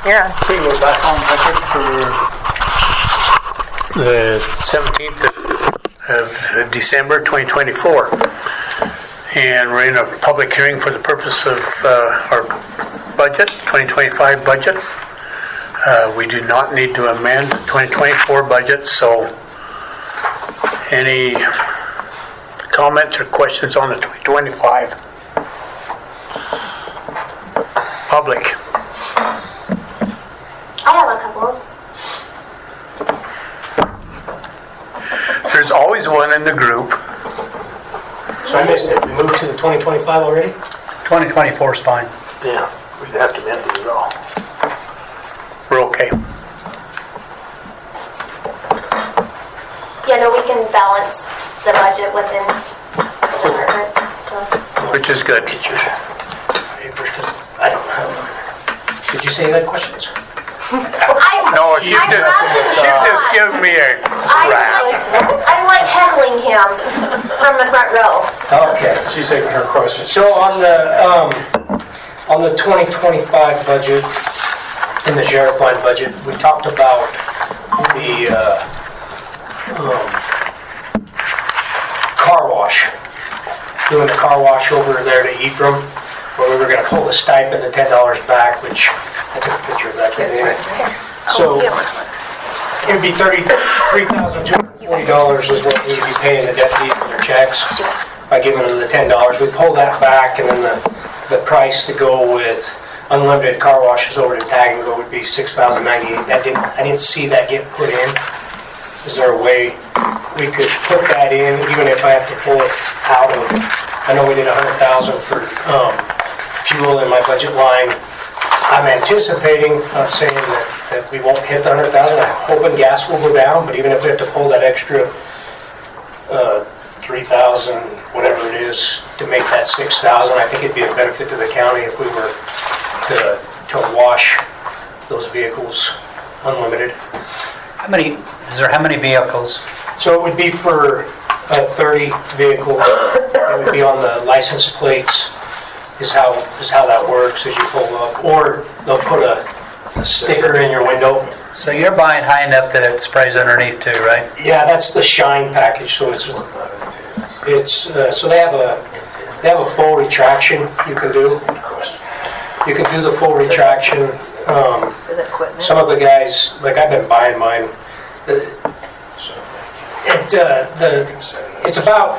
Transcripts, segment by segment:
Yeah. Okay, we're back on budget for the 17th of December 2024. And we're in a public hearing for the purpose of our budget, 2025 budget. We do not need to amend the 2024 budget, so any comments or questions on the 2025? Public. I have a couple. There's always one in the group. So I missed it. We moved to the 2025 already? 2024 is fine. Yeah, we'd have to amend it all. We're okay. Yeah, no, we can balance the budget within the departments. So Which is good. Get your papers, 'cause I don't know. Did you say you had questions? No, she just gives me a crap. I'm like heckling him from the front row. Okay. She's taking her questions. So on the 2025 budget, in the sheriff line budget, we talked about the car wash. Doing the car wash over there to Ephraim, where we were going to pull the stipend to $10 back, which I took a picture of that today. So it would be $33,240 is what we'd be paying the deputies for their checks by giving them the $10. We pull that back, and then the price to go with unlimited car washes over to Tag and Go would be $6,098. I didn't see that get put in. Is there a way we could put that in, even if I have to pull it out of? I know we did $100,000 for fuel in my budget line. I'm anticipating, not saying that we won't hit the $100,000. I'm hoping gas will go down, but even if we have to pull that extra $3,000, whatever it is, to make that $6,000, I think it'd be a benefit to the county if we were to wash those vehicles unlimited. How many vehicles? So it would be for 30 vehicles. It would be on the license plates. Is how that works as you pull up, or they'll put a sticker in your window. So you're buying high enough that it sprays underneath too, right? Yeah, that's the Shine package. So it's so they have a full retraction you can do. You can do the full retraction. Some of the guys, like I've been buying mine. It's about,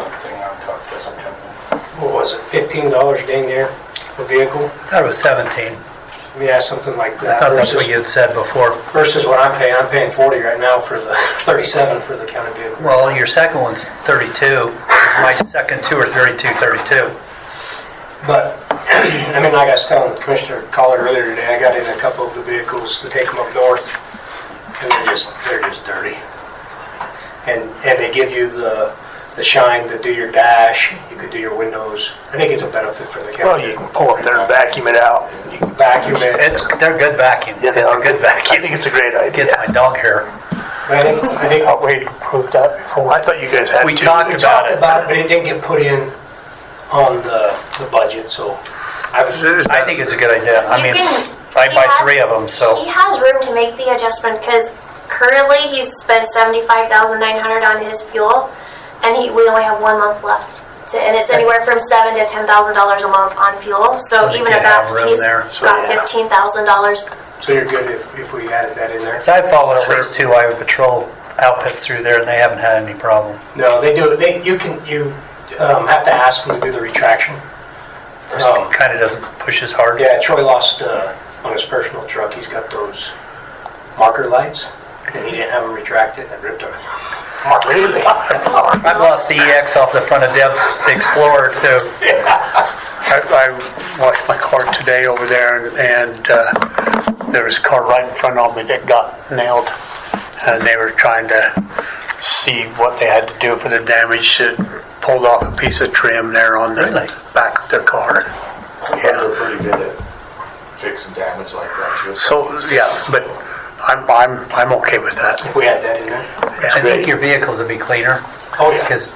what was it, $15 dang near a vehicle? I thought it was 17. Yeah, something like I that. thought that's what you had said before. Versus what I'm paying. I'm paying 40 right now for the 37 for the county vehicle. Well, your second one's 32. My second two are 32. But, I mean, like I was telling Commissioner Collard earlier today, I got in a couple of the vehicles to take them up north, and they're just dirty. And they give you the Shine to do your dash. You could do your windows. I think it's a benefit for the county. Well, you can pull up there and vacuum it out. You can vacuum it. They're good vacuum. Yeah, it's a good vacuum. I think it's a great idea. Gets my dog hair. But I think thought we proved that before. I thought you guys had We to. talked about it, but it didn't get put in on the budget. So I think it's a good idea. I mean, I buy 3 of them, so he has room to make the adjustment because currently he's spent $75,900 on his fuel, and we only have 1 month left. And it's anywhere from $7,000 to $10,000 a month on fuel. So even at that, he's got $15,000. So you're good if we added that in there? So I've followed at least 2 Iowa Patrol outfits through there, and they haven't had any problem. No, they do. You have to ask them to do the retraction. Kind of doesn't push as hard. Yeah, Troy lost on his personal truck. He's got those marker lights, and he didn't have them retracted. I ripped them. Really? I've lost the EX off the front of Deb's Explorer too. I washed my car today over there, and there was a car right in front of me that got nailed, and they were trying to see what they had to do for the damage. It pulled off a piece of trim there on the back of their car. Yeah, they're pretty good at fixing damage like that too. So yeah, but I'm okay with that. If we had that in there. I think your vehicles would be cleaner. Oh yeah. Because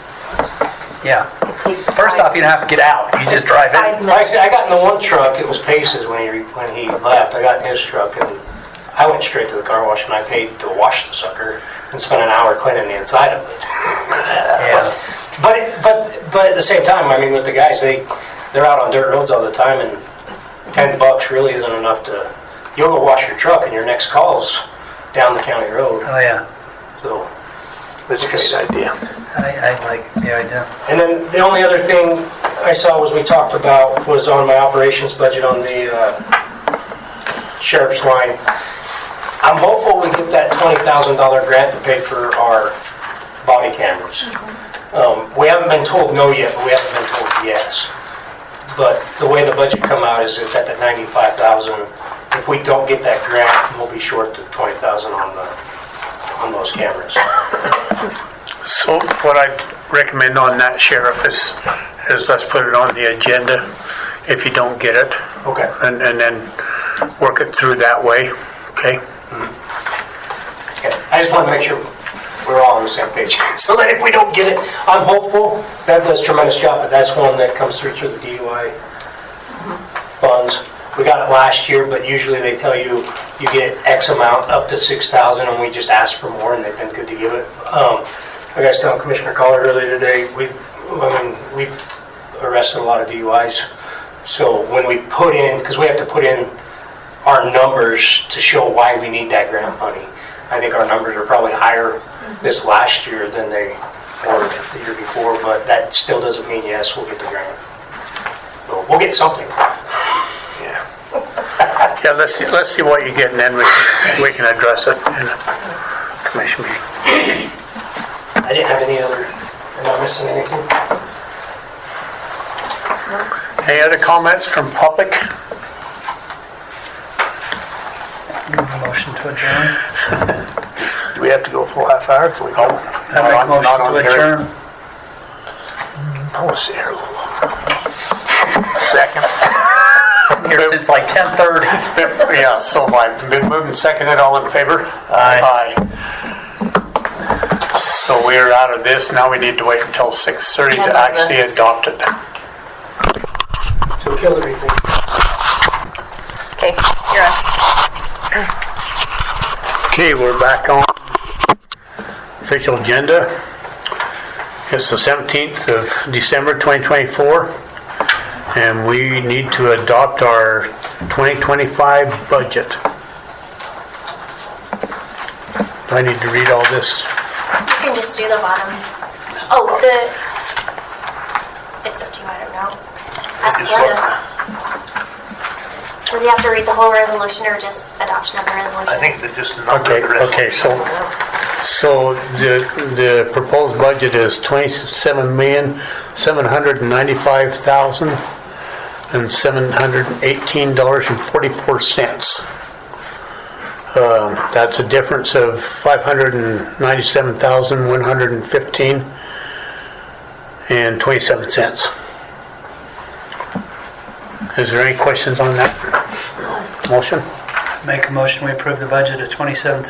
first off, you don't have to get out. You just drive in. Like I said, I got in the one truck. It was Pace's when he left. I got in his truck, and I went straight to the car wash and I paid to wash the sucker and spent an hour cleaning the inside of it. Yeah. But at the same time, I mean, with the guys, they're out on dirt roads all the time, and $10 really isn't enough to. You'll go wash your truck, and your next call's down the county road. Oh, yeah. So That's a great idea. I like the idea. And then the only other thing I saw was we talked about was on my operations budget on the sheriff's line. I'm hopeful we get that $20,000 grant to pay for our body cameras. We haven't been told no yet, but we haven't been told yes. But the way the budget come out is it's at the $95,000. If we don't get that grant, we'll be short the $20,000 on those cameras. So what I'd recommend on that, Sheriff, is let's put it on the agenda if you don't get it, Okay. and then work it through that way, okay? Okay. I just want to make sure we're all on the same page. So that if we don't get it, I'm hopeful. Bev does a tremendous job, but that's one that comes through the DUI funds. We got it last year, but usually they tell you get X amount up to $6,000, and we just ask for more, and they've been good to give it. I was telling Commissioner Collard earlier today, we've arrested a lot of DUIs. So when we put in, because we have to put in our numbers to show why we need that grant money. I think our numbers are probably higher this last year than they were the year before, but that still doesn't mean, yes, we'll get the grant. So we'll get something. Yeah, let's see what you get, and then we can address it in a commission meeting. I didn't have any other, am I missing anything? Any other comments from public? Motion to adjourn. Do we have to go a full half hour? Can we go? I make a motion to adjourn. I want to sit here a little longer. Second. Here since like 10:30. Yeah, so I've been moved and seconded. All in favor? Aye. So we're out of this. Now we need to wait until 6:30 to actually adopt it. So kill everything. Okay, you're on. Okay, we're back on official agenda. It's the 17th of December 2024, and we need to adopt our 2025 budget. Do I need to read all this? You can just do the bottom. Oh, it's up to you, I don't know. Ask Glenda. So do you have to read the whole resolution or just adoption of the resolution? I think that just a number of the Okay, so the proposed budget is $27,795,718.44. That's a difference of $597,115.27. Is there any questions on that motion? Make a motion, we approve the budget of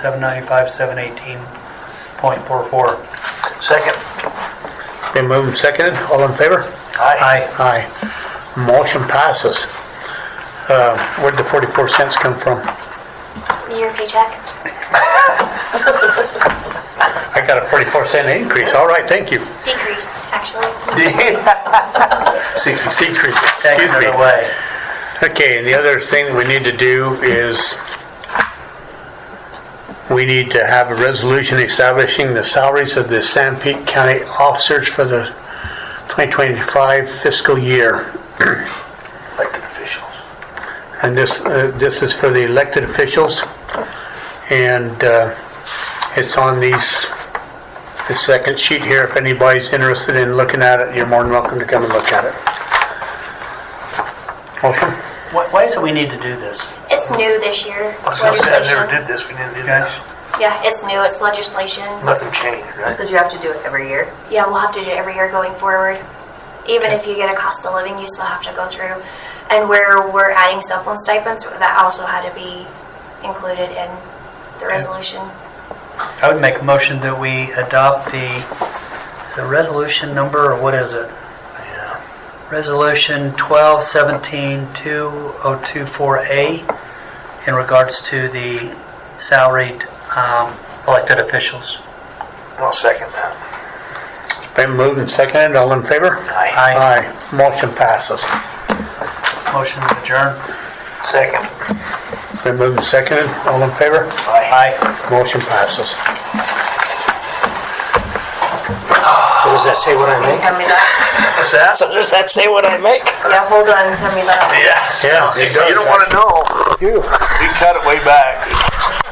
$27,795,718.44. Second. Been moved and seconded. All in favor? Aye. Aye. Motion passes. Where'd the 44 cents come from? Your paycheck? I got a 44-cent increase. All right, thank you. Decrease, actually. 60 decrease. Take Excuse me. it away. Okay, and the other thing we need to do is we need to have a resolution establishing the salaries of the Sanpete County officers for the 2025 fiscal year. Elected officials. And this is for the elected officials, and it's on the second sheet here. If anybody's interested in looking at it, you're more than welcome to come and look at it. Motion? Why is it we need to do this? It's new this year. I was going to say, I Legislation. never did this. We didn't do Okay. this. Yeah, it's new. It's legislation. Nothing changed, right? Because you have to do it every year. Yeah, we'll have to do it every year going forward. Even if you get a cost of living, you still have to go through. And where we're adding cell phone stipends, that also had to be included in the resolution. I would make a motion that we adopt the resolution number, or what is it? Yeah. Resolution 12-17-2024A in regards to the salaried elected officials. I'll second that. Been moved and seconded, all in favor? Aye. Aye. Motion passes. Motion to adjourn. Second. Been moved and seconded, all in favor? Aye. Motion passes. So does that say what I make? Hand me that. What's that? So does that say what I make? Yeah, hold on. Hand me that. Yeah. Yeah. You don't want to know. You. We cut it way back.